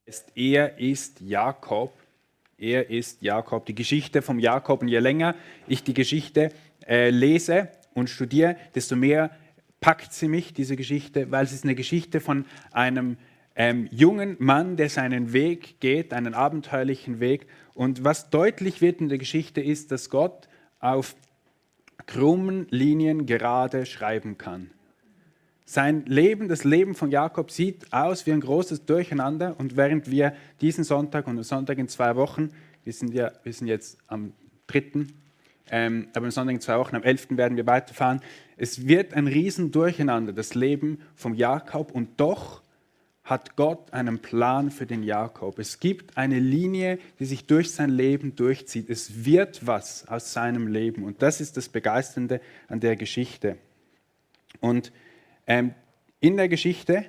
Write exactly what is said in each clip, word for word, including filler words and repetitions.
ist, er ist Jakob. Er ist Jakob. Die Geschichte vom Jakob. Und je länger ich die Geschichte äh, lese und studiere, desto mehr packt sie mich, diese Geschichte, weil es ist eine Geschichte von einem ähm, jungen Mann, der seinen Weg geht, einen abenteuerlichen Weg. Und was deutlich wird in der Geschichte ist, dass Gott auf krummen Linien gerade schreiben kann. Sein Leben, das Leben von Jakob sieht aus wie ein großes Durcheinander. Und während wir diesen Sonntag und am Sonntag in zwei Wochen, wir sind, ja, wir sind jetzt am dritten, ähm, aber am Sonntag in zwei Wochen, am elften werden wir weiterfahren. Es wird ein riesen Durcheinander, das Leben von Jakob. Und doch hat Gott einen Plan für den Jakob. Es gibt eine Linie, die sich durch sein Leben durchzieht. Es wird was aus seinem Leben. Und das ist das Begeisternde an der Geschichte. Und Ähm, in der Geschichte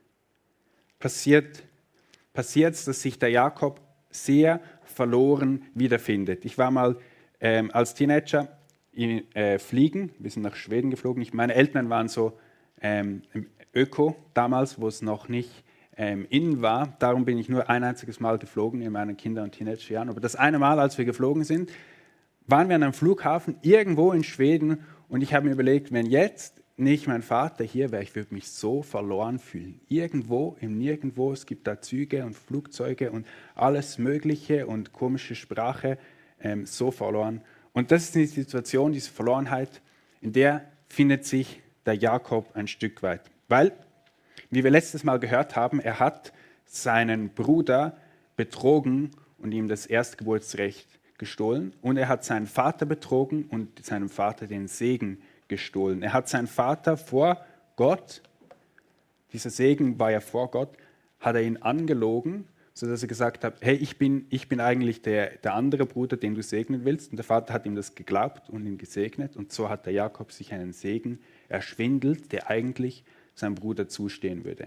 passiert es, dass sich der Jakob sehr verloren wiederfindet. Ich war mal ähm, als Teenager in, äh, fliegen, wir sind nach Schweden geflogen. Ich, meine Eltern waren so ähm, Öko damals, wo es noch nicht ähm, in war. Darum bin ich nur ein einziges Mal geflogen in meinen Kinder- und Teenagerjahren. Aber das eine Mal, als wir geflogen sind, waren wir an einem Flughafen irgendwo in Schweden und ich habe mir überlegt, wenn jetzt nicht mein Vater hier wäre, ich würde mich so verloren fühlen. Irgendwo, im Nirgendwo, es gibt da Züge und Flugzeuge und alles Mögliche und komische Sprache, ähm, so verloren. Und das ist die Situation, diese Verlorenheit, in der findet sich der Jakob ein Stück weit. Weil, wie wir letztes Mal gehört haben, er hat seinen Bruder betrogen und ihm das Erstgeburtsrecht gestohlen und er hat seinen Vater betrogen und seinem Vater den Segen gestohlen. Er hat seinen Vater vor Gott, dieser Segen war ja vor Gott, hat er ihn angelogen, sodass er gesagt hat, hey, ich bin, ich bin eigentlich der, der andere Bruder, den du segnen willst. Und der Vater hat ihm das geglaubt und ihn gesegnet. Und so hat der Jakob sich einen Segen erschwindelt, der eigentlich seinem Bruder zustehen würde.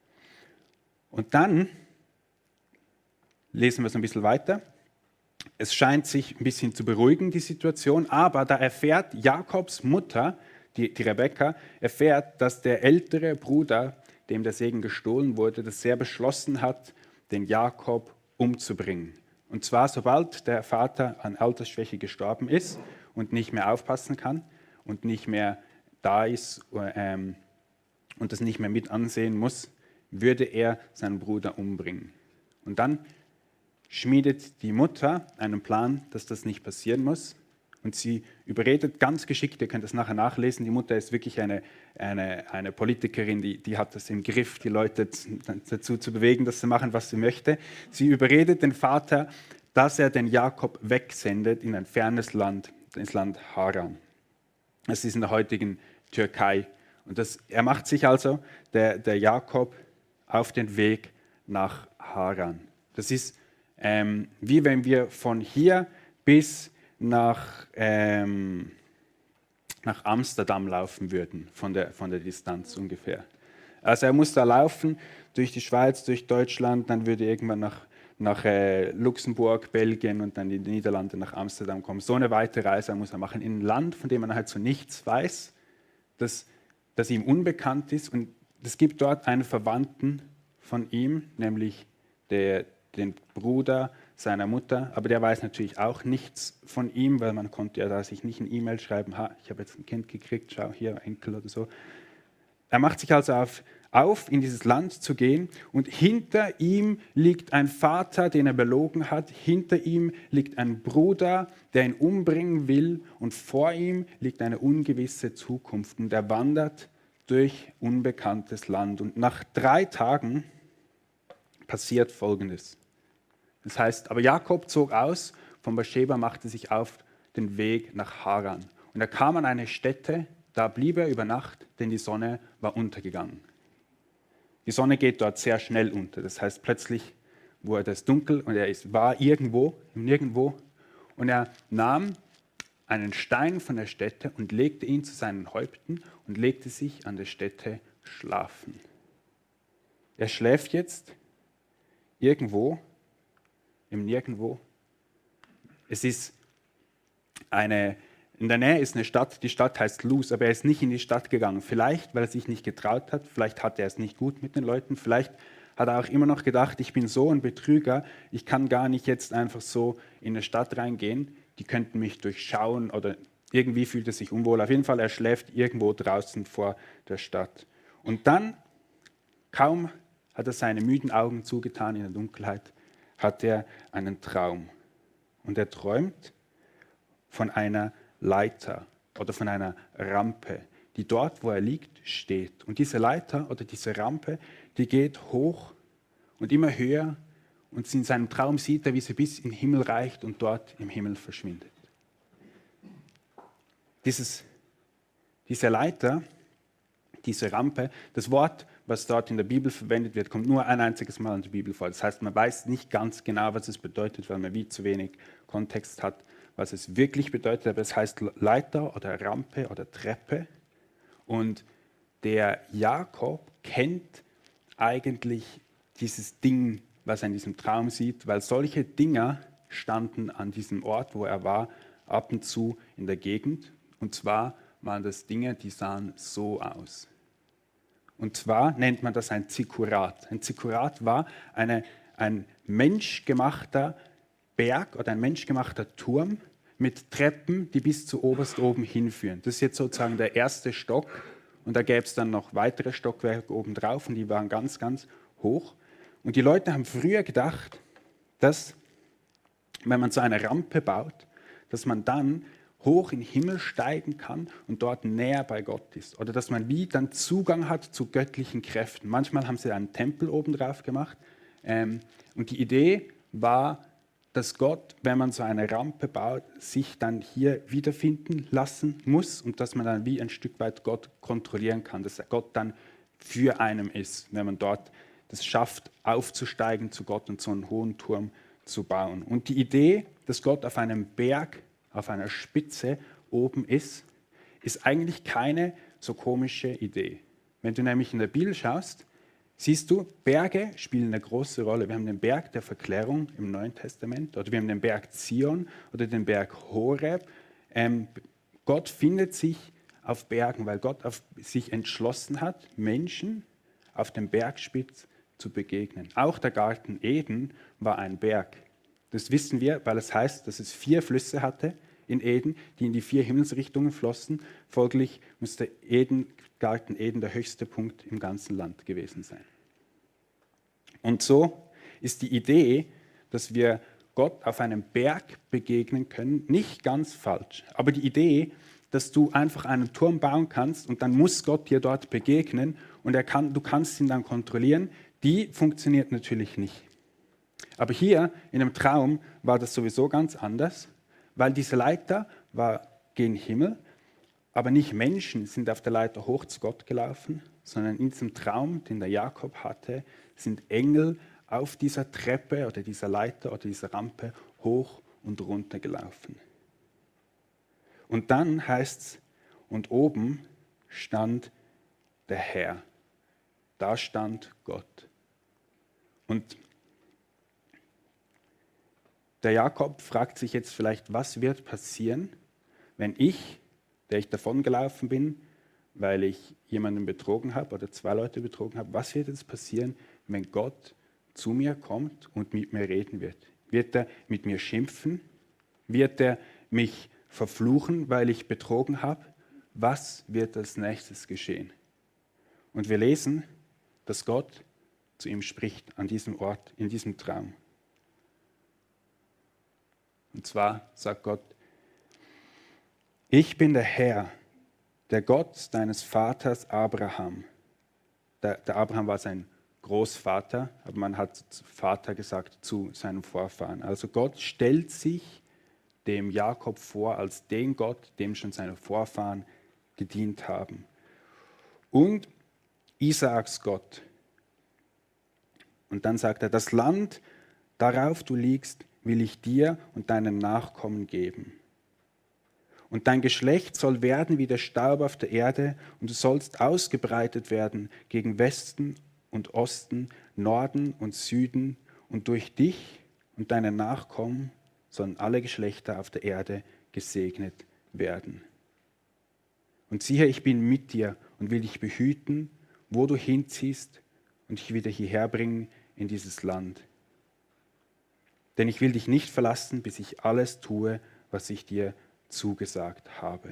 Und dann lesen wir es ein bisschen weiter. Es scheint sich ein bisschen zu beruhigen, die Situation, aber da erfährt Jakobs Mutter, die, die Rebekka, erfährt, dass der ältere Bruder, dem der Segen gestohlen wurde, das sehr beschlossen hat, den Jakob umzubringen. Und zwar, sobald der Vater an Altersschwäche gestorben ist und nicht mehr aufpassen kann und nicht mehr da ist ähm, und das nicht mehr mit ansehen muss, würde er seinen Bruder umbringen. Und dann schmiedet die Mutter einen Plan, dass das nicht passieren muss. Und sie überredet ganz geschickt, ihr könnt das nachher nachlesen, die Mutter ist wirklich eine, eine, eine Politikerin, die, die hat das im Griff, die Leute dazu zu bewegen, dass sie machen, was sie möchte. Sie überredet den Vater, dass er den Jakob wegsendet in ein fernes Land, ins Land Haran. Das ist in der heutigen Türkei. Und das, er macht sich also, der, der Jakob, auf den Weg nach Haran. Das ist Ähm, wie wenn wir von hier bis nach, ähm, nach Amsterdam laufen würden, von der, von der Distanz ungefähr. Also er muss da laufen, durch die Schweiz, durch Deutschland, dann würde er irgendwann nach, nach äh, Luxemburg, Belgien und dann in die Niederlande nach Amsterdam kommen. So eine weite Reise muss er machen in ein Land, von dem man halt so nichts weiß, das, das ihm unbekannt ist. Und es gibt dort einen Verwandten von ihm, nämlich der den Bruder seiner Mutter, aber der weiß natürlich auch nichts von ihm, weil man konnte ja da sich nicht ein E-Mail schreiben, ha, ich habe jetzt ein Kind gekriegt, schau hier, Enkel oder so. Er macht sich also auf, auf, in dieses Land zu gehen und hinter ihm liegt ein Vater, den er belogen hat, hinter ihm liegt ein Bruder, der ihn umbringen will und vor ihm liegt eine ungewisse Zukunft und er wandert durch unbekanntes Land und nach drei Tagen passiert Folgendes. Das heißt, aber Jakob zog aus, von Beersheba machte sich auf den Weg nach Haran. Und er kam an eine Stätte, da blieb er über Nacht, denn die Sonne war untergegangen. Die Sonne geht dort sehr schnell unter. Das heißt, plötzlich wurde es dunkel und er ist, war irgendwo, nirgendwo. Und er nahm einen Stein von der Stätte und legte ihn zu seinen Häupten und legte sich an der Stätte schlafen. Er schläft jetzt irgendwo, im Nirgendwo. Es ist eine, in der Nähe ist eine Stadt, die Stadt heißt Luz, aber er ist nicht in die Stadt gegangen. Vielleicht, weil er sich nicht getraut hat, vielleicht hatte er es nicht gut mit den Leuten, vielleicht hat er auch immer noch gedacht, ich bin so ein Betrüger, ich kann gar nicht jetzt einfach so in eine Stadt reingehen, die könnten mich durchschauen oder irgendwie fühlt er sich unwohl. Auf jeden Fall, er schläft irgendwo draußen vor der Stadt. Und dann, kaum hat er seine müden Augen zugetan in der Dunkelheit, hat er einen Traum. Und er träumt von einer Leiter oder von einer Rampe, die dort, wo er liegt, steht. Und diese Leiter oder diese Rampe, die geht hoch und immer höher. Und in seinem Traum sieht er, wie sie bis in den Himmel reicht und dort im Himmel verschwindet. Dieses, diese Leiter, diese Rampe, das Wort, was dort in der Bibel verwendet wird, kommt nur ein einziges Mal in der Bibel vor. Das heißt, man weiß nicht ganz genau, was es bedeutet, weil man wie zu wenig Kontext hat, was es wirklich bedeutet. Aber es heißt Leiter oder Rampe oder Treppe. Und der Jakob kennt eigentlich dieses Ding, was er in diesem Traum sieht, weil solche Dinger standen an diesem Ort, wo er war, ab und zu in der Gegend. Und zwar waren das Dinge, die sahen so aus. Und zwar nennt man das ein Zikkurat. Ein Zikkurat war eine, ein menschgemachter Berg oder ein menschgemachter Turm mit Treppen, die bis zu oberst oben hinführen. Das ist jetzt sozusagen der erste Stock und da gäbe es dann noch weitere Stockwerke oben drauf und die waren ganz, ganz hoch. Und die Leute haben früher gedacht, dass wenn man so eine Rampe baut, dass man dann hoch in den Himmel steigen kann und dort näher bei Gott ist. Oder dass man wie dann Zugang hat zu göttlichen Kräften. Manchmal haben sie einen Tempel oben drauf gemacht. Ähm, und die Idee war, dass Gott, wenn man so eine Rampe baut, sich dann hier wiederfinden lassen muss und dass man dann wie ein Stück weit Gott kontrollieren kann, dass Gott dann für einen ist, wenn man dort das schafft, aufzusteigen zu Gott und so einen hohen Turm zu bauen. Und die Idee, dass Gott auf einem Berg, auf einer Spitze oben ist, ist eigentlich keine so komische Idee. Wenn du nämlich in der Bibel schaust, siehst du, Berge spielen eine große Rolle. Wir haben den Berg der Verklärung im Neuen Testament oder wir haben den Berg Zion oder den Berg Horeb. Ähm, Gott findet sich auf Bergen, weil Gott auf sich entschlossen hat, Menschen auf dem Bergspitz zu begegnen. Auch der Garten Eden war ein Berg. Das wissen wir, weil es heißt, dass es vier Flüsse hatte in Eden, die in die vier Himmelsrichtungen flossen. Folglich muss der Eden, Garten Eden der höchste Punkt im ganzen Land gewesen sein. Und so ist die Idee, dass wir Gott auf einem Berg begegnen können, nicht ganz falsch. Aber die Idee, dass du einfach einen Turm bauen kannst und dann muss Gott dir dort begegnen und er kann, du kannst ihn dann kontrollieren, die funktioniert natürlich nicht. Aber hier in dem Traum war das sowieso ganz anders, weil diese Leiter war gen Himmel, aber nicht Menschen sind auf der Leiter hoch zu Gott gelaufen, sondern in diesem Traum, den der Jakob hatte, sind Engel auf dieser Treppe oder dieser Leiter oder dieser Rampe hoch und runter gelaufen. Und dann heißt es, und oben stand der Herr. Da stand Gott. Und der Jakob fragt sich jetzt vielleicht, was wird passieren, wenn ich, der ich davongelaufen bin, weil ich jemanden betrogen habe oder zwei Leute betrogen habe, was wird jetzt passieren, wenn Gott zu mir kommt und mit mir reden wird? Wird er mit mir schimpfen? Wird er mich verfluchen, weil ich betrogen habe? Was wird als nächstes geschehen? Und wir lesen, dass Gott zu ihm spricht an diesem Ort, in diesem Traum. Und zwar sagt Gott, ich bin der Herr, der Gott deines Vaters Abraham. Der, der Abraham war sein Großvater, aber man hat Vater gesagt zu seinem Vorfahren. Also Gott stellt sich dem Jakob vor als den Gott, dem schon seine Vorfahren gedient haben. Und Isaaks Gott. Und dann sagt er, das Land, darauf du liegst, will ich dir und deinen Nachkommen geben. Und dein Geschlecht soll werden wie der Staub auf der Erde, und du sollst ausgebreitet werden gegen Westen und Osten, Norden und Süden, und durch dich und deine Nachkommen sollen alle Geschlechter auf der Erde gesegnet werden. Und siehe, ich bin mit dir und will dich behüten, wo du hinziehst, und und dich wieder hierher bringen in dieses Land. Denn ich will dich nicht verlassen, bis ich alles tue, was ich dir zugesagt habe.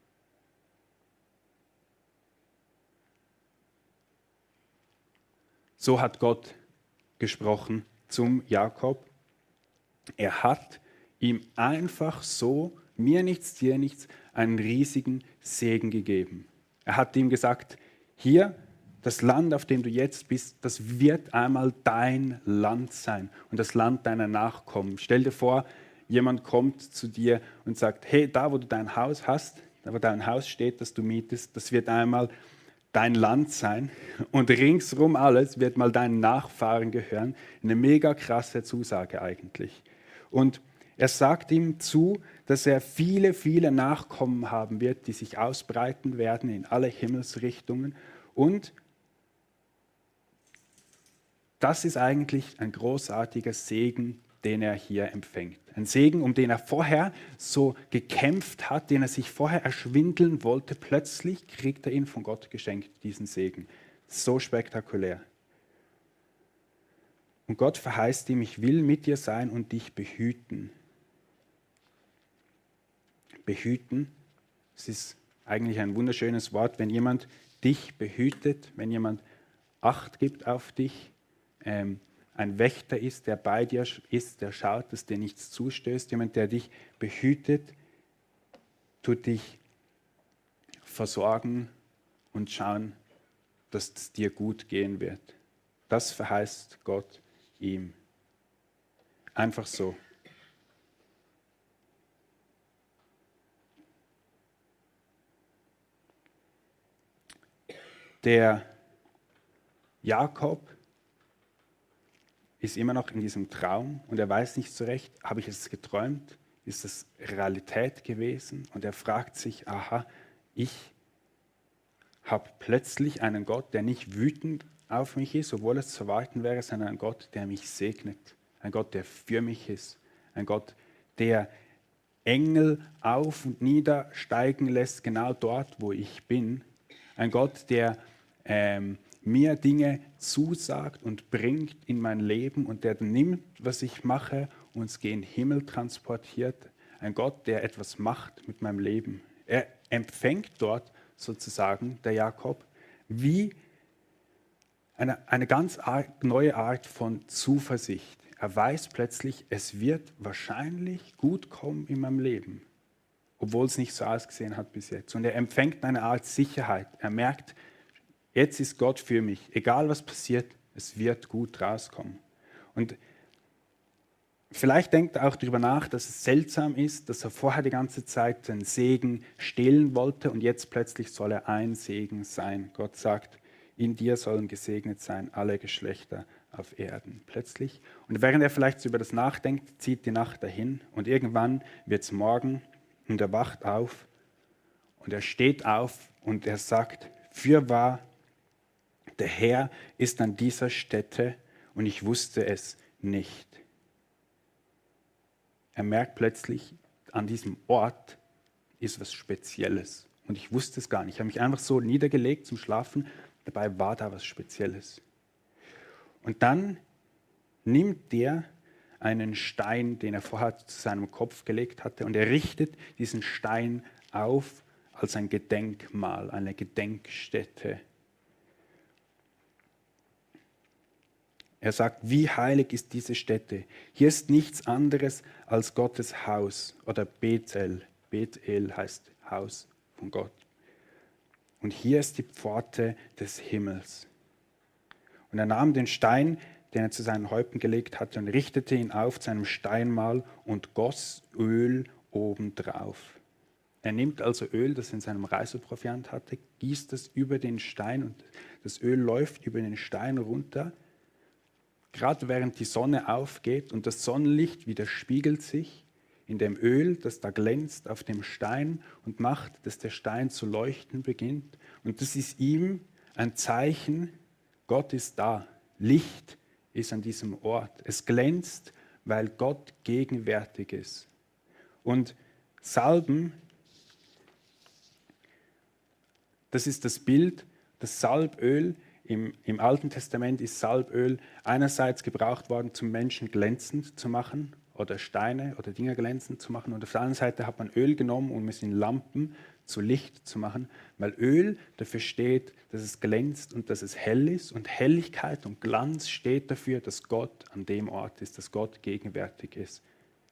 So hat Gott gesprochen zum Jakob. Er hat ihm einfach so, mir nichts, dir nichts, einen riesigen Segen gegeben. Er hat ihm gesagt, hier, das Land, auf dem du jetzt bist, das wird einmal dein Land sein und das Land deiner Nachkommen. Stell dir vor, jemand kommt zu dir und sagt, hey, da wo du dein Haus hast, da wo dein Haus steht, das du mietest, das wird einmal dein Land sein und ringsrum alles wird mal deinen Nachfahren gehören. Eine mega krasse Zusage eigentlich. Und er sagt ihm zu, dass er viele, viele Nachkommen haben wird, die sich ausbreiten werden in alle Himmelsrichtungen. Und das ist eigentlich ein großartiger Segen, den er hier empfängt. Ein Segen, um den er vorher so gekämpft hat, den er sich vorher erschwindeln wollte. Plötzlich kriegt er ihn von Gott geschenkt, diesen Segen. So spektakulär. Und Gott verheißt ihm, ich will mit dir sein und dich behüten. Behüten, das ist eigentlich ein wunderschönes Wort, wenn jemand dich behütet, wenn jemand Acht gibt auf dich, ähm, ein Wächter ist, der bei dir ist, der schaut, dass dir nichts zustößt, jemand, der dich behütet, tut dich versorgen und schauen, dass es dir gut gehen wird. Das verheißt Gott ihm. Einfach so. Der Jakob ist immer noch in diesem Traum und er weiß nicht so recht, habe ich es geträumt? Ist es Realität gewesen? Und er fragt sich, aha, ich habe plötzlich einen Gott, der nicht wütend auf mich ist, obwohl es zu erwarten wäre, sondern ein Gott, der mich segnet. Ein Gott, der für mich ist. Ein Gott, der Engel auf und nieder steigen lässt, genau dort, wo ich bin. Ein Gott, der ähm, mir Dinge zusagt und bringt in mein Leben und der nimmt, was ich mache und es gen Himmel transportiert. Ein Gott, der etwas macht mit meinem Leben. Er empfängt dort sozusagen, der Jakob, wie eine, eine ganz Art, neue Art von Zuversicht. Er weiß plötzlich, es wird wahrscheinlich gut kommen in meinem Leben, obwohl es nicht so ausgesehen hat bis jetzt. Und er empfängt eine Art Sicherheit. Er merkt, jetzt ist Gott für mich. Egal was passiert, es wird gut rauskommen. Und vielleicht denkt er auch darüber nach, dass es seltsam ist, dass er vorher die ganze Zeit den Segen stehlen wollte und jetzt plötzlich soll er ein Segen sein. Gott sagt, in dir sollen gesegnet sein alle Geschlechter auf Erden. Plötzlich. Und während er vielleicht so über das nachdenkt, zieht die Nacht dahin und irgendwann wird es morgen und er wacht auf und er steht auf und er sagt, fürwahr, der Herr ist an dieser Stätte und ich wusste es nicht. Er merkt plötzlich, an diesem Ort ist was Spezielles. Und ich wusste es gar nicht. Ich habe mich einfach so niedergelegt zum Schlafen. Dabei war da was Spezielles. Und dann nimmt der einen Stein, den er vorher zu seinem Kopf gelegt hatte, und er richtet diesen Stein auf als ein Gedenkmal, eine Gedenkstätte. Er sagt, wie heilig ist diese Stätte? Hier ist nichts anderes als Gottes Haus oder Bethel. Bethel heißt Haus von Gott. Und hier ist die Pforte des Himmels. Und er nahm den Stein, den er zu seinen Häupten gelegt hatte, und richtete ihn auf zu einem Steinmal und goss Öl obendrauf. Er nimmt also Öl, das er in seinem Reiseproviant hatte, gießt es über den Stein und das Öl läuft über den Stein runter. Gerade während die Sonne aufgeht und das Sonnenlicht widerspiegelt sich in dem Öl, das da glänzt auf dem Stein und macht, dass der Stein zu leuchten beginnt. Und das ist ihm ein Zeichen, Gott ist da. Licht ist an diesem Ort. Es glänzt, weil Gott gegenwärtig ist. Und Salben, das ist das Bild, das Salböl im, im Alten Testament ist Salböl einerseits gebraucht worden, zum Menschen glänzend zu machen oder Steine oder Dinge glänzend zu machen. Und auf der anderen Seite hat man Öl genommen, um es in Lampen zu Licht zu machen, weil Öl dafür steht, dass es glänzt und dass es hell ist. Und Helligkeit und Glanz steht dafür, dass Gott an dem Ort ist, dass Gott gegenwärtig ist.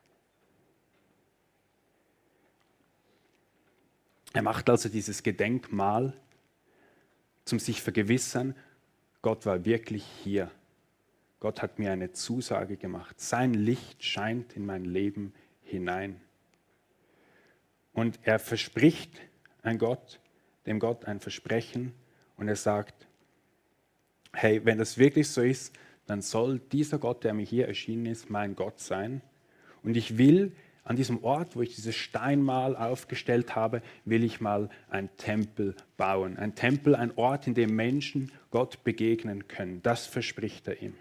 Er macht also dieses Gedenkmal, zum sich vergewissern, Gott war wirklich hier. Gott hat mir eine Zusage gemacht. Sein Licht scheint in mein Leben hinein. Und er verspricht ein Gott, dem Gott ein Versprechen, und er sagt, hey, wenn das wirklich so ist, dann soll dieser Gott, der mir hier erschienen ist, mein Gott sein. Und ich will an diesem Ort, wo ich dieses Steinmal aufgestellt habe, will ich mal einen Tempel bauen. Ein Tempel, ein Ort, in dem Menschen Gott begegnen können. Das verspricht er ihm.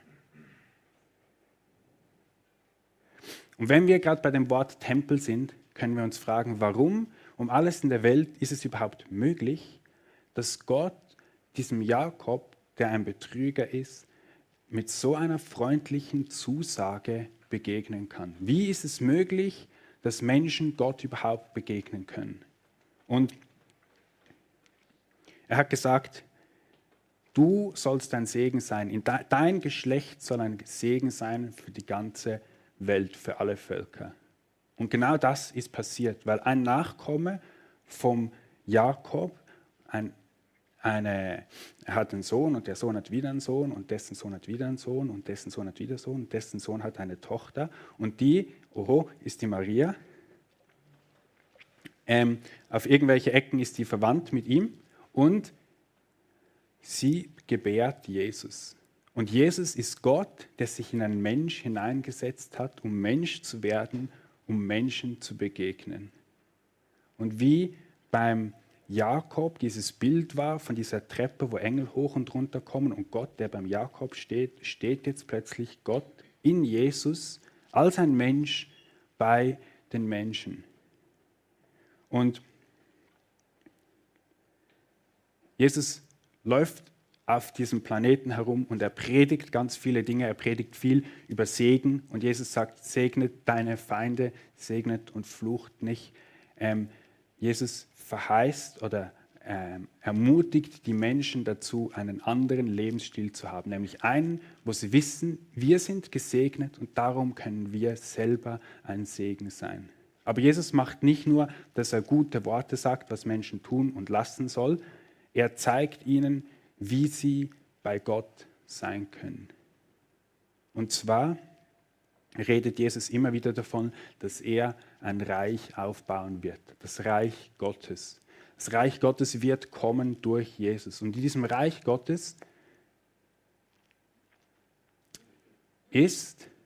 Und wenn wir gerade bei dem Wort Tempel sind, können wir uns fragen, warum um alles in der Welt ist es überhaupt möglich, dass Gott diesem Jakob, der ein Betrüger ist, mit so einer freundlichen Zusage begegnen kann? Wie ist es möglich, dass Menschen Gott überhaupt begegnen können? Und er hat gesagt, du sollst ein Segen sein. Dein Geschlecht soll ein Segen sein für die ganze Welt, für alle Völker. Und genau das ist passiert, weil ein Nachkomme vom Jakob, ein, eine, er hat einen Sohn und der Sohn hat wieder einen Sohn und dessen Sohn hat wieder einen Sohn und dessen Sohn hat wieder einen Sohn und dessen Sohn hat eine Tochter. Und die, oho, ist die Maria. Ähm, auf irgendwelche Ecken ist die verwandt mit ihm und sie gebärt Jesus. Und Jesus ist Gott, der sich in einen Mensch hineingesetzt hat, um Mensch zu werden, um Menschen zu begegnen. Und wie beim Jakob dieses Bild war von dieser Treppe, wo Engel hoch und runter kommen und Gott, der beim Jakob steht, steht jetzt plötzlich Gott in Jesus als ein Mensch bei den Menschen. Und Jesus läuft auf diesem Planeten herum und er predigt ganz viele Dinge, er predigt viel über Segen und Jesus sagt, segnet deine Feinde, segnet und flucht nicht. Ähm, Jesus verheißt oder ähm, ermutigt die Menschen dazu, einen anderen Lebensstil zu haben, nämlich einen, wo sie wissen, wir sind gesegnet und darum können wir selber ein Segen sein. Aber Jesus macht nicht nur, dass er gute Worte sagt, was Menschen tun und lassen soll, er zeigt ihnen, wie sie bei Gott sein können. Und zwar redet Jesus immer wieder davon, dass er ein Reich aufbauen wird, das Reich Gottes. Das Reich Gottes wird kommen durch Jesus. Und in diesem Reich Gottes ist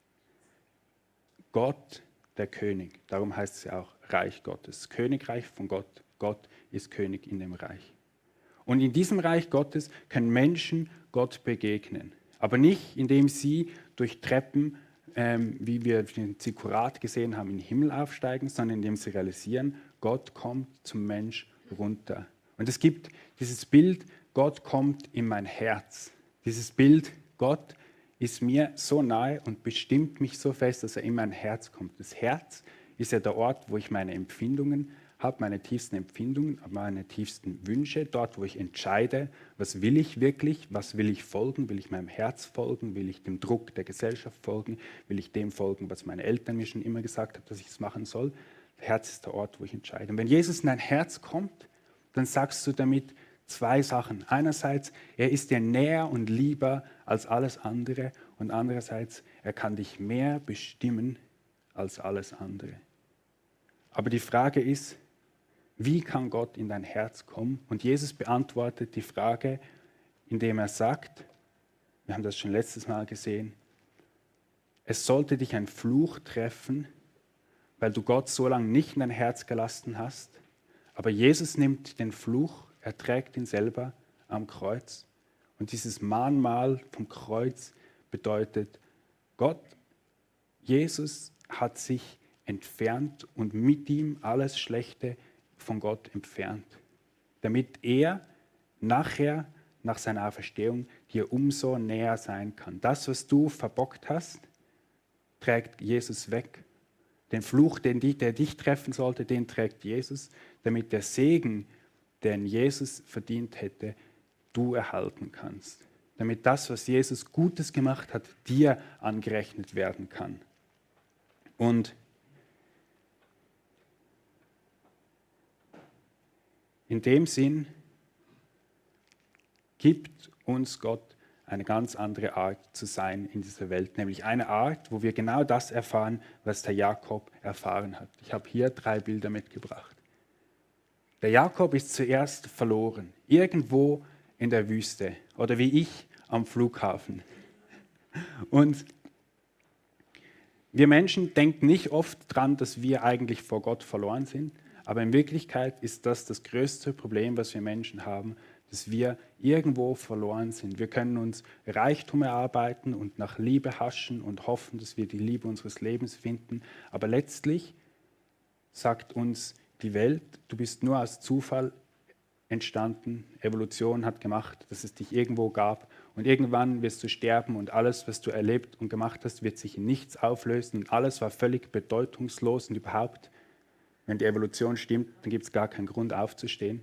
Gott der König. Darum heißt es ja auch Reich Gottes. Königreich von Gott. Gott ist König in dem Reich. Und in diesem Reich Gottes können Menschen Gott begegnen. Aber nicht, indem sie durch Treppen, ähm, wie wir den Zikkurat gesehen haben, in den Himmel aufsteigen, sondern indem sie realisieren, Gott kommt zum Mensch runter. Und es gibt dieses Bild, Gott kommt in mein Herz. Dieses Bild, Gott ist mir so nahe und bestimmt mich so fest, dass er in mein Herz kommt. Das Herz ist ja der Ort, wo ich meine Empfindungen habe, meine tiefsten Empfindungen, meine tiefsten Wünsche, dort, wo ich entscheide, was will ich wirklich, was will ich folgen, will ich meinem Herz folgen, will ich dem Druck der Gesellschaft folgen, will ich dem folgen, was meine Eltern mir schon immer gesagt haben, dass ich es machen soll. Das Herz ist der Ort, wo ich entscheide. Und wenn Jesus in dein Herz kommt, dann sagst du damit zwei Sachen. Einerseits, er ist dir näher und lieber als alles andere und andererseits, er kann dich mehr bestimmen als alles andere. Aber die Frage ist, wie kann Gott in dein Herz kommen? Und Jesus beantwortet die Frage, indem er sagt, wir haben das schon letztes Mal gesehen, es sollte dich ein Fluch treffen, weil du Gott so lange nicht in dein Herz gelassen hast. Aber Jesus nimmt den Fluch, er trägt ihn selber am Kreuz. Und dieses Mahnmal vom Kreuz bedeutet, Gott, Jesus hat sich entfernt und mit ihm alles Schlechte von Gott entfernt, damit er nachher nach seiner Auferstehung dir umso näher sein kann. Das, was du verbockt hast, trägt Jesus weg. Den Fluch, den die, der dich treffen sollte, den trägt Jesus, damit der Segen, den Jesus verdient hätte, du erhalten kannst. Damit das, was Jesus Gutes gemacht hat, dir angerechnet werden kann. Und in dem Sinn gibt uns Gott eine ganz andere Art zu sein in dieser Welt, nämlich eine Art, wo wir genau das erfahren, was der Jakob erfahren hat. Ich habe hier drei Bilder mitgebracht. Der Jakob ist zuerst verloren, irgendwo in der Wüste oder wie ich am Flughafen. Und wir Menschen denken nicht oft dran, dass wir eigentlich vor Gott verloren sind, aber in Wirklichkeit ist das das größte Problem, was wir Menschen haben, dass wir irgendwo verloren sind. Wir können uns Reichtum erarbeiten und nach Liebe haschen und hoffen, dass wir die Liebe unseres Lebens finden. Aber letztlich sagt uns die Welt, du bist nur aus Zufall entstanden. Evolution hat gemacht, dass es dich irgendwo gab. Und irgendwann wirst du sterben und alles, was du erlebt und gemacht hast, wird sich in nichts auflösen. Und alles war völlig bedeutungslos und überhaupt, wenn die Evolution stimmt, dann gibt es gar keinen Grund aufzustehen.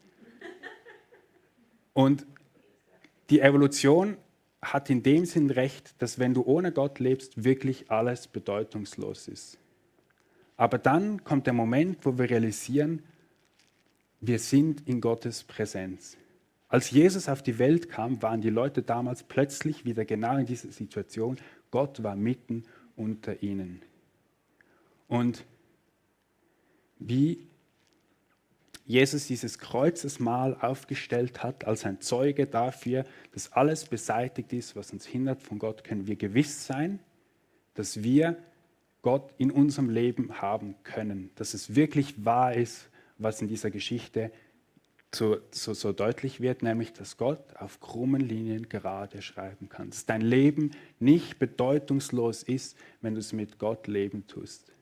Und die Evolution hat in dem Sinn recht, dass wenn du ohne Gott lebst, wirklich alles bedeutungslos ist. Aber dann kommt der Moment, wo wir realisieren, wir sind in Gottes Präsenz. Als Jesus auf die Welt kam, waren die Leute damals plötzlich wieder genau in dieser Situation. Gott war mitten unter ihnen. Und wie Jesus dieses Kreuzesmahl aufgestellt hat, als ein Zeuge dafür, dass alles beseitigt ist, was uns hindert von Gott, können wir gewiss sein, dass wir Gott in unserem Leben haben können. Dass es wirklich wahr ist, was in dieser Geschichte so, so, so deutlich wird, nämlich, dass Gott auf krummen Linien gerade schreiben kann. Dass dein Leben nicht bedeutungslos ist, wenn du es mit Gott leben tust.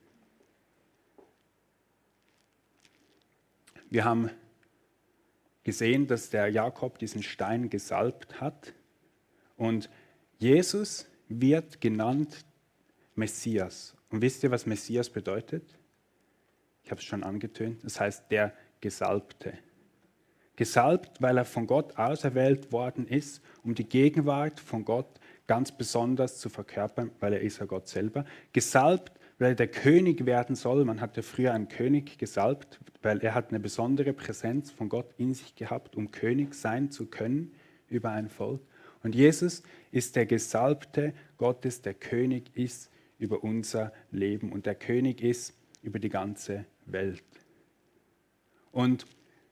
Wir haben gesehen, dass der Jakob diesen Stein gesalbt hat und Jesus wird genannt Messias. Und wisst ihr, was Messias bedeutet? Ich habe es schon angetönt. Das heißt der Gesalbte. Gesalbt, weil er von Gott auserwählt worden ist, um die Gegenwart von Gott ganz besonders zu verkörpern, weil er ist ja Gott selber. Gesalbt, weil er der König werden soll. Man hatte früher einen König gesalbt, weil er hat eine besondere Präsenz von Gott in sich gehabt, um König sein zu können über ein Volk. Und Jesus ist der Gesalbte Gottes, der König ist über unser Leben und der König ist über die ganze Welt. Und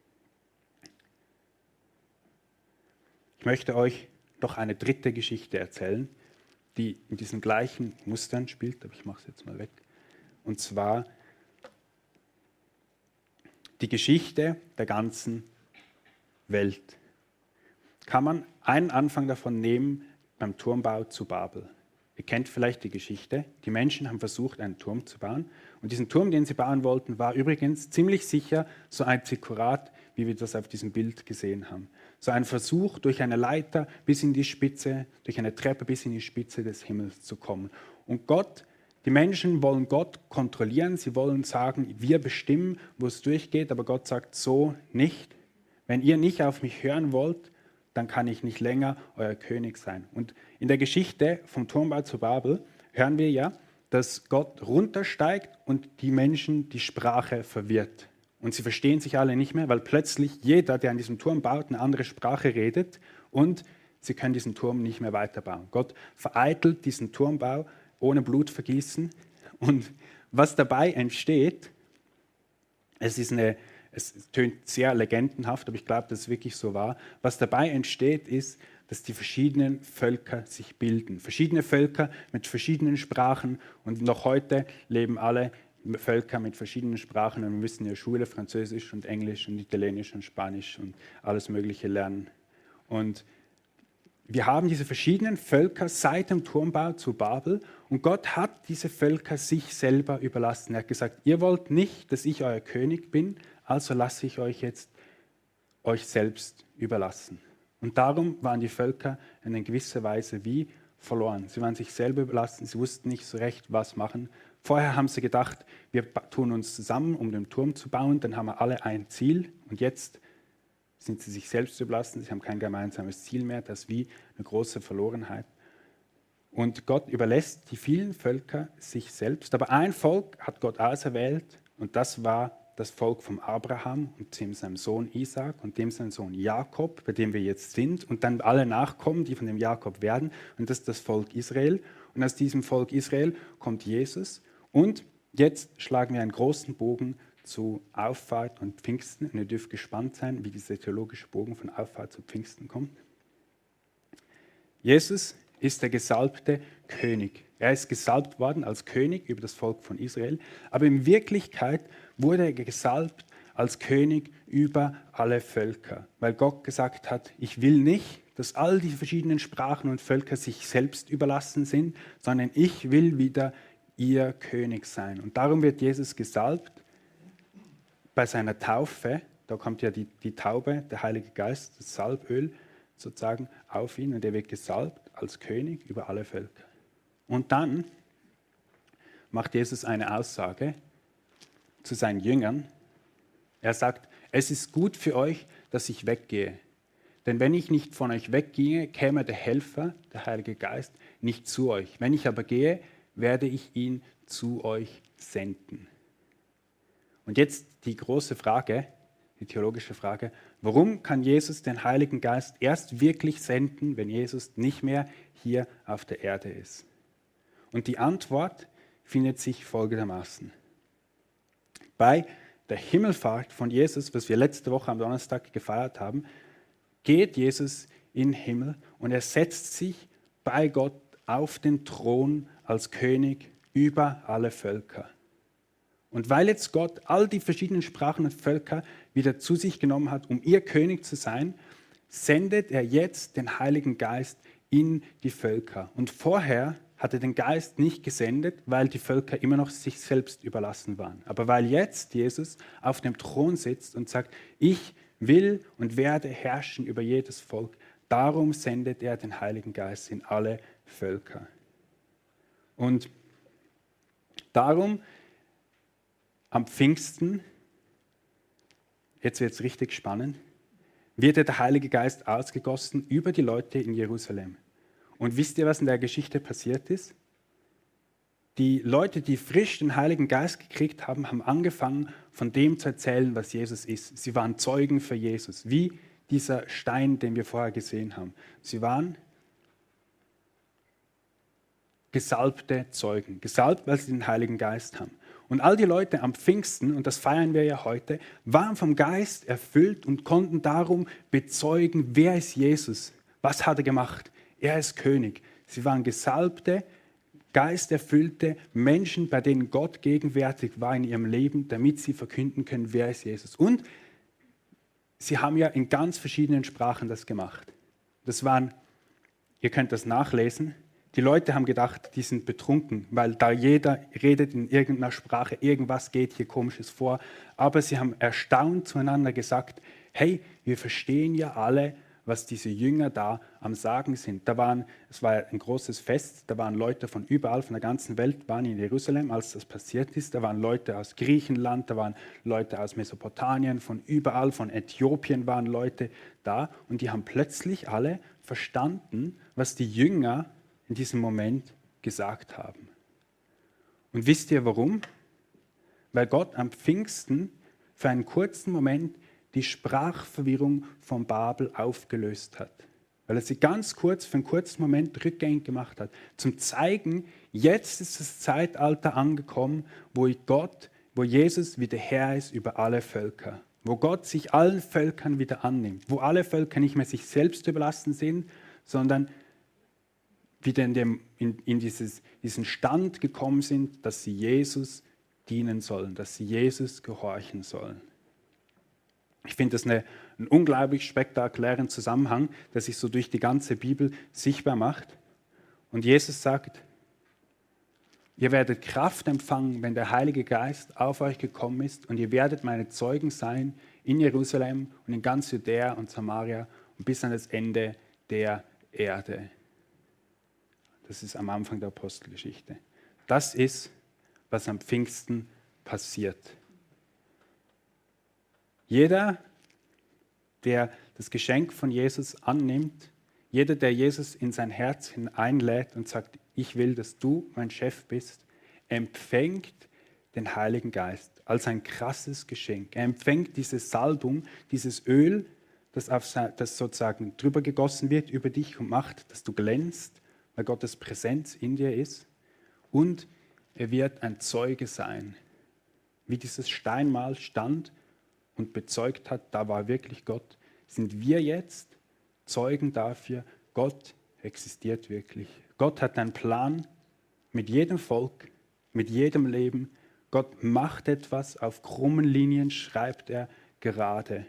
ich möchte euch noch eine dritte Geschichte erzählen, die in diesen gleichen Mustern spielt, aber ich mache es jetzt mal weg. Und zwar die Geschichte der ganzen Welt. Kann man einen Anfang davon nehmen beim Turmbau zu Babel. Ihr kennt vielleicht die Geschichte. Die Menschen haben versucht, einen Turm zu bauen. Und diesen Turm, den sie bauen wollten, war übrigens ziemlich sicher so ein Zikkurat, wie wir das auf diesem Bild gesehen haben. So ein Versuch, durch eine Leiter bis in die Spitze, durch eine Treppe bis in die Spitze des Himmels zu kommen. Und Gott, die Menschen wollen Gott kontrollieren, sie wollen sagen, wir bestimmen, wo es durchgeht, aber Gott sagt so nicht. Wenn ihr nicht auf mich hören wollt, dann kann ich nicht länger euer König sein. Und in der Geschichte vom Turmbau zu Babel hören wir ja, dass Gott runtersteigt und die Menschen die Sprache verwirrt. Und sie verstehen sich alle nicht mehr, weil plötzlich jeder, der an diesem Turm baut, eine andere Sprache redet und sie können diesen Turm nicht mehr weiterbauen. Gott vereitelt diesen Turmbau ohne Blutvergießen. Und was dabei entsteht, es ist eine, es tönt sehr legendenhaft, aber ich glaube, dass es wirklich so war. Was dabei entsteht, ist, dass die verschiedenen Völker sich bilden. Verschiedene Völker mit verschiedenen Sprachen und noch heute leben alle Völker mit verschiedenen Sprachen und wir müssen in der Schule Französisch und Englisch und Italienisch und Spanisch und alles Mögliche lernen. Und wir haben diese verschiedenen Völker seit dem Turmbau zu Babel und Gott hat diese Völker sich selber überlassen. Er hat gesagt, ihr wollt nicht, dass ich euer König bin, also lasse ich euch jetzt euch selbst überlassen. Und darum waren die Völker in einer gewissen Weise wie verloren. Sie waren sich selber überlassen, sie wussten nicht so recht, was machen. Vorher haben sie gedacht, wir tun uns zusammen, um den Turm zu bauen, dann haben wir alle ein Ziel. Und jetzt sind sie sich selbst überlassen, sie haben kein gemeinsames Ziel mehr. Das ist wie eine große Verlorenheit. Und Gott überlässt die vielen Völker sich selbst. Aber ein Volk hat Gott auserwählt und das war das Volk von Abraham und dem seinem Sohn Isaac und dem seinem Sohn Jakob, bei dem wir jetzt sind. Und dann alle Nachkommen, die von dem Jakob werden. Und das ist das Volk Israel. Und aus diesem Volk Israel kommt Jesus. Und jetzt schlagen wir einen großen Bogen zu Auffahrt und Pfingsten. Und ihr dürft gespannt sein, wie dieser theologische Bogen von Auffahrt zu Pfingsten kommt. Jesus ist der gesalbte König. Er ist gesalbt worden als König über das Volk von Israel, aber in Wirklichkeit wurde er gesalbt als König über alle Völker, weil Gott gesagt hat, ich will nicht, dass all die verschiedenen Sprachen und Völker sich selbst überlassen sind, sondern ich will wieder ihr König sein. Und darum wird Jesus gesalbt bei seiner Taufe. Da kommt ja die, die Taube, der Heilige Geist, das Salböl sozusagen auf ihn und er wird gesalbt als König über alle Völker. Und dann macht Jesus eine Aussage zu seinen Jüngern. Er sagt, es ist gut für euch, dass ich weggehe. Denn wenn ich nicht von euch wegginge, käme der Helfer, der Heilige Geist, nicht zu euch. Wenn ich aber gehe, werde ich ihn zu euch senden. Und jetzt die große Frage, die theologische Frage, warum kann Jesus den Heiligen Geist erst wirklich senden, wenn Jesus nicht mehr hier auf der Erde ist? Und die Antwort findet sich folgendermaßen. Bei der Himmelfahrt von Jesus, was wir letzte Woche am Donnerstag gefeiert haben, geht Jesus in den Himmel und er setzt sich bei Gott auf den Thron als König über alle Völker. Und weil jetzt Gott all die verschiedenen Sprachen und Völker wieder zu sich genommen hat, um ihr König zu sein, sendet er jetzt den Heiligen Geist in die Völker. Und vorher hat er den Geist nicht gesendet, weil die Völker immer noch sich selbst überlassen waren. Aber weil jetzt Jesus auf dem Thron sitzt und sagt, ich will und werde herrschen über jedes Volk, darum sendet er den Heiligen Geist in alle Völker. Und darum am Pfingsten, jetzt wird es richtig spannend, wird der Heilige Geist ausgegossen über die Leute in Jerusalem. Und wisst ihr, was in der Geschichte passiert ist? Die Leute, die frisch den Heiligen Geist gekriegt haben, haben angefangen, von dem zu erzählen, was Jesus ist. Sie waren Zeugen für Jesus, wie dieser Stein, den wir vorher gesehen haben. Sie waren gesalbte Zeugen, gesalbt, weil sie den Heiligen Geist haben. Und all die Leute am Pfingsten, und das feiern wir ja heute, waren vom Geist erfüllt und konnten darum bezeugen, wer ist Jesus, was hat er gemacht. Er ist König. Sie waren gesalbte, geisterfüllte Menschen, bei denen Gott gegenwärtig war in ihrem Leben, damit sie verkünden können, wer ist Jesus. Und sie haben ja in ganz verschiedenen Sprachen das gemacht. Das waren, ihr könnt das nachlesen, die Leute haben gedacht, die sind betrunken, weil da jeder redet in irgendeiner Sprache, irgendwas geht hier Komisches vor. Aber sie haben erstaunt zueinander gesagt, hey, wir verstehen ja alle, was diese Jünger da am Sagen sind. Da waren, es war ein großes Fest, da waren Leute von überall, von der ganzen Welt, waren in Jerusalem, als das passiert ist. Da waren Leute aus Griechenland, da waren Leute aus Mesopotamien, von überall, von Äthiopien waren Leute da. Und die haben plötzlich alle verstanden, was die Jünger in diesem Moment gesagt haben. Und wisst ihr warum? Weil Gott am Pfingsten für einen kurzen Moment die Sprachverwirrung von Babel aufgelöst hat. Weil er sie ganz kurz, für einen kurzen Moment rückgängig gemacht hat. Zum Zeigen, jetzt ist das Zeitalter angekommen, wo Gott, wo Jesus wieder Herr ist über alle Völker. Wo Gott sich allen Völkern wieder annimmt. Wo alle Völker nicht mehr sich selbst überlassen sind, sondern wieder in, dem, in, in dieses, diesen Stand gekommen sind, dass sie Jesus dienen sollen, dass sie Jesus gehorchen sollen. Ich finde das eine, einen unglaublich spektakulären Zusammenhang, der sich so durch die ganze Bibel sichtbar macht. Und Jesus sagt, ihr werdet Kraft empfangen, wenn der Heilige Geist auf euch gekommen ist und ihr werdet meine Zeugen sein in Jerusalem und in ganz Judäa und Samaria und bis an das Ende der Erde. Das ist am Anfang der Apostelgeschichte. Das ist, was am Pfingsten passiert. Jeder, der das Geschenk von Jesus annimmt, jeder, der Jesus in sein Herz hineinlädt und sagt, ich will, dass du mein Chef bist, empfängt den Heiligen Geist als ein krasses Geschenk. Er empfängt diese Salbung, dieses Öl, das, auf, das sozusagen drüber gegossen wird über dich und macht, dass du glänzt, weil Gottes Präsenz in dir ist. Und er wird ein Zeuge sein, wie dieses Steinmal stand und bezeugt hat, da war wirklich Gott. Sind wir jetzt Zeugen dafür, Gott existiert wirklich. Gott hat einen Plan mit jedem Volk, mit jedem Leben. Gott macht etwas, auf krummen Linien schreibt er gerade.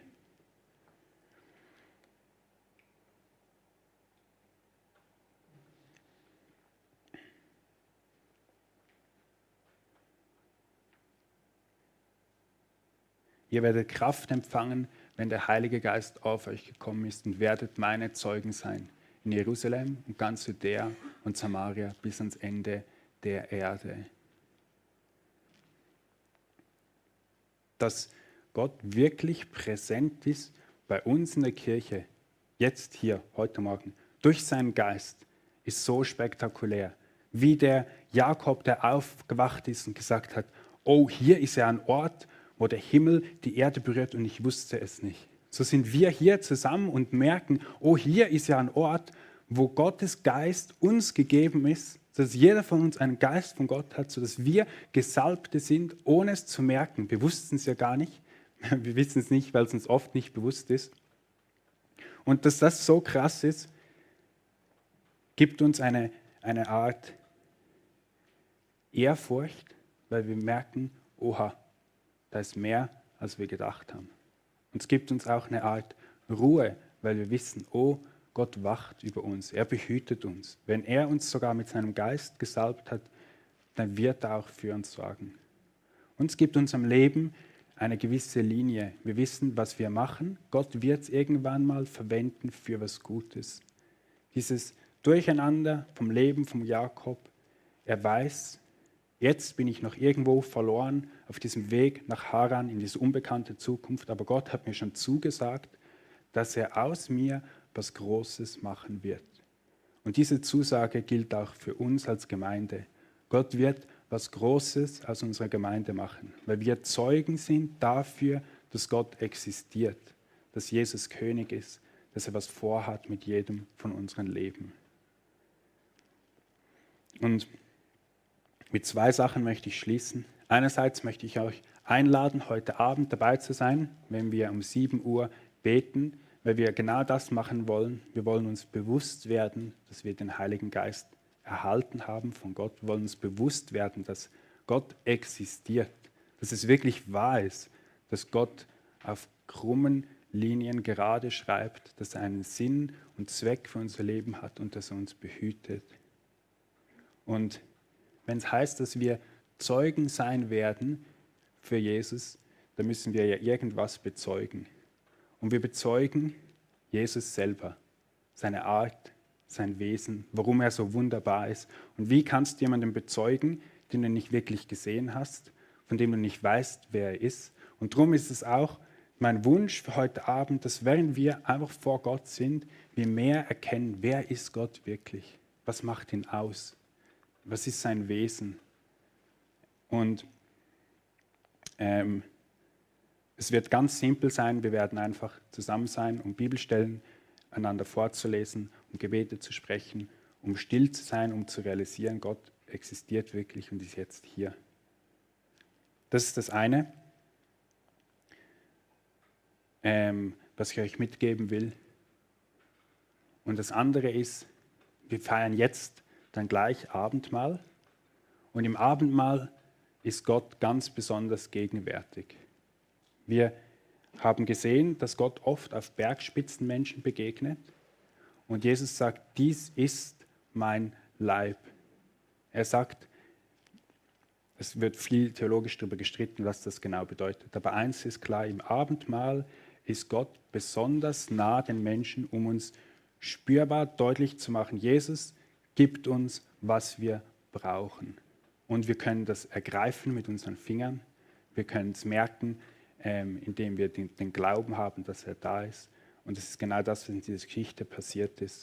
Ihr werdet Kraft empfangen, wenn der Heilige Geist auf euch gekommen ist und werdet meine Zeugen sein in Jerusalem und ganz Judäa und Samaria bis ans Ende der Erde. Dass Gott wirklich präsent ist bei uns in der Kirche, jetzt hier, heute Morgen, durch seinen Geist, ist so spektakulär. Wie der Jakob, der aufgewacht ist und gesagt hat, oh, hier ist ja ein Ort, wo der Himmel die Erde berührt und ich wusste es nicht. So sind wir hier zusammen und merken, oh, hier ist ja ein Ort, wo Gottes Geist uns gegeben ist, dass jeder von uns einen Geist von Gott hat, sodass wir Gesalbte sind, ohne es zu merken. Wir wussten es ja gar nicht. Wir wissen es nicht, weil es uns oft nicht bewusst ist. Und dass das so krass ist, gibt uns eine, eine Art Ehrfurcht, weil wir merken, oha, da ist mehr, als wir gedacht haben. Und es gibt uns auch eine Art Ruhe, weil wir wissen, oh, Gott wacht über uns, er behütet uns. Wenn er uns sogar mit seinem Geist gesalbt hat, dann wird er auch für uns sorgen. Und es gibt unserem Leben eine gewisse Linie. Wir wissen, was wir machen. Gott wird es irgendwann mal verwenden für was Gutes. Dieses Durcheinander vom Leben vom Jakob, er weiß, jetzt bin ich noch irgendwo verloren auf diesem Weg nach Haran in diese unbekannte Zukunft, aber Gott hat mir schon zugesagt, dass er aus mir was Großes machen wird. Und diese Zusage gilt auch für uns als Gemeinde. Gott wird was Großes aus unserer Gemeinde machen, weil wir Zeugen sind dafür, dass Gott existiert, dass Jesus König ist, dass er was vorhat mit jedem von unseren Leben. Und mit zwei Sachen möchte ich schließen. Einerseits möchte ich euch einladen, heute Abend dabei zu sein, wenn wir um sieben Uhr beten, weil wir genau das machen wollen. Wir wollen uns bewusst werden, dass wir den Heiligen Geist erhalten haben von Gott. Wir wollen uns bewusst werden, dass Gott existiert, dass es wirklich wahr ist, dass Gott auf krummen Linien gerade schreibt, dass er einen Sinn und Zweck für unser Leben hat und dass er uns behütet. Und wenn es heißt, dass wir Zeugen sein werden für Jesus, dann müssen wir ja irgendwas bezeugen. Und wir bezeugen Jesus selber, seine Art, sein Wesen, warum er so wunderbar ist. Und wie kannst du jemanden bezeugen, den du nicht wirklich gesehen hast, von dem du nicht weißt, wer er ist? Und darum ist es auch mein Wunsch für heute Abend, dass während wir einfach vor Gott sind, wir mehr erkennen, wer ist Gott wirklich? Was macht ihn aus? Was ist sein Wesen? Und ähm, es wird ganz simpel sein, wir werden einfach zusammen sein, um Bibelstellen einander vorzulesen, um Gebete zu sprechen, um still zu sein, um zu realisieren, Gott existiert wirklich und ist jetzt hier. Das ist das eine, ähm, was ich euch mitgeben will. Und das andere ist, wir feiern jetzt dann gleich Abendmahl. Und im Abendmahl ist Gott ganz besonders gegenwärtig. Wir haben gesehen, dass Gott oft auf Bergspitzen Menschen begegnet. Und Jesus sagt, dies ist mein Leib. Er sagt, es wird viel theologisch darüber gestritten, was das genau bedeutet. Aber eins ist klar, im Abendmahl ist Gott besonders nah den Menschen, um uns spürbar deutlich zu machen, Jesus gibt uns, was wir brauchen. Und wir können das ergreifen mit unseren Fingern. Wir können es merken, ähm, indem wir den, den Glauben haben, dass er da ist. Und das ist genau das, was in dieser Geschichte passiert ist.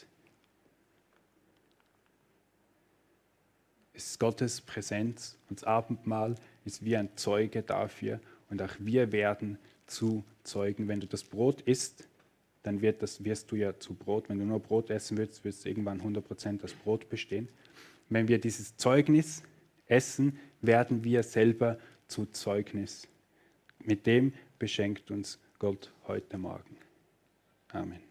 Es ist Gottes Präsenz und das Abendmahl ist wie ein Zeuge dafür. Und auch wir werden zu Zeugen. Wenn du das Brot isst, dann wird das, wirst du ja zu Brot. Wenn du nur Brot essen willst, wirst du irgendwann hundert Prozent aus Brot bestehen. Wenn wir dieses Zeugnis essen, werden wir selber zu Zeugnis. Mit dem beschenkt uns Gott heute Morgen. Amen.